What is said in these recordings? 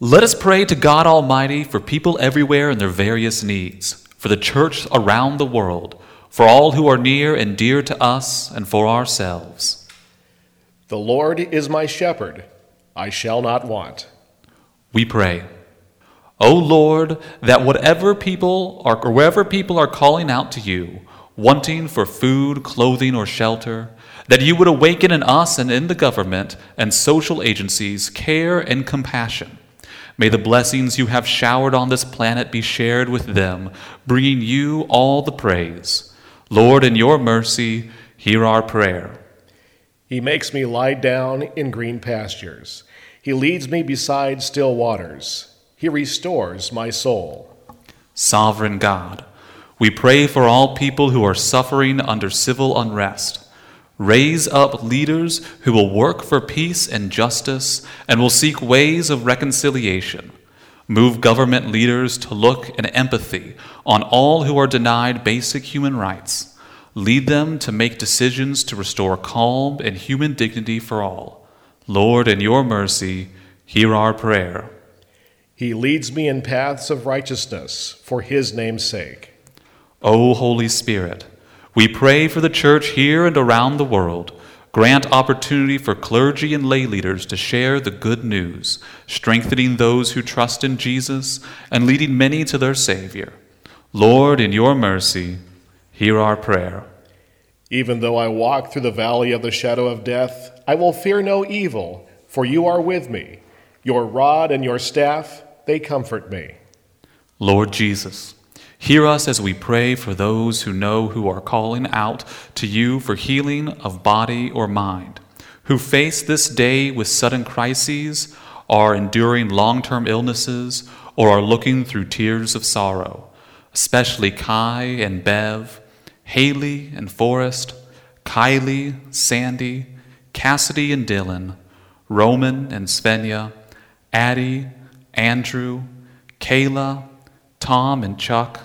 Let us pray to God Almighty for people everywhere and their various needs, for the church around the world, for all who are near and dear to us, and for ourselves. The Lord is my shepherd, I shall not want. We pray, O Lord, that wherever people are calling out to you, wanting for food, clothing, or shelter, that you would awaken in us and in the government and social agencies care and compassion. May the blessings you have showered on this planet be shared with them, bringing you all the praise. Lord, in your mercy, hear our prayer. He makes me lie down in green pastures. He leads me beside still waters. He restores my soul. Sovereign God, we pray for all people who are suffering under civil unrest. Raise up leaders who will work for peace and justice and will seek ways of reconciliation. Move government leaders to look in empathy on all who are denied basic human rights. Lead them to make decisions to restore calm and human dignity for all. Lord, in your mercy, hear our prayer. He leads me in paths of righteousness for his name's sake. O Holy Spirit, we pray for the church here and around the world. Grant opportunity for clergy and lay leaders to share the good news, strengthening those who trust in Jesus and leading many to their Savior. Lord, in your mercy, hear our prayer. Even though I walk through the valley of the shadow of death, I will fear no evil, for you are with me. Your rod and your staff, they comfort me. Lord Jesus, hear us as we pray for those who are calling out to you for healing of body or mind, who face this day with sudden crises, are enduring long-term illnesses, or are looking through tears of sorrow, especially Kai and Bev, Haley and Forrest, Kylie, Sandy, Cassidy and Dylan, Roman and Svenja, Addie, Andrew, Kayla, Tom and Chuck,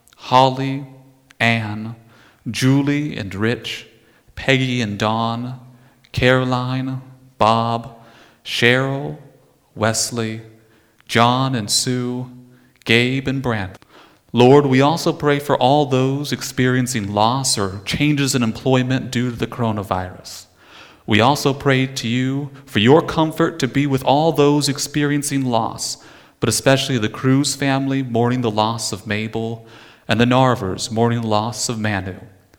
Holly, Anne, Julie and Rich, Peggy and Dawn, Caroline, Bob, Cheryl, Wesley, John and Sue, Gabe and Brant. Lord, we also pray for all those experiencing loss or changes in employment due to the coronavirus. We also pray to you for your comfort to be with all those experiencing loss, but especially the Cruz family mourning the loss of Mabel, and the Narvers mourning the loss of Manu.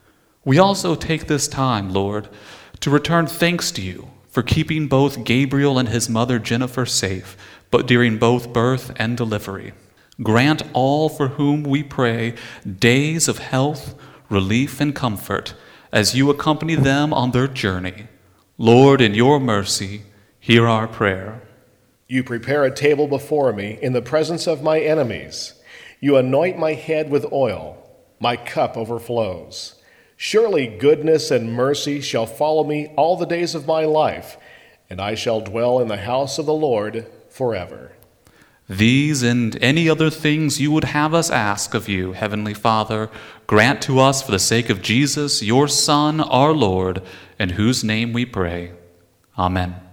We also take this time, Lord, to return thanks to you for keeping both Gabriel and his mother Jennifer safe, but during both birth and delivery. Grant all for whom we pray days of health, relief, and comfort as you accompany them on their journey. Lord, in your mercy, hear our prayer. You prepare a table before me in the presence of my enemies. You anoint my head with oil. My cup overflows. Surely goodness and mercy shall follow me all the days of my life, and I shall dwell in the house of the Lord forever. These and any other things you would have us ask of you, Heavenly Father, grant to us for the sake of Jesus, your Son, our Lord, in whose name we pray. Amen.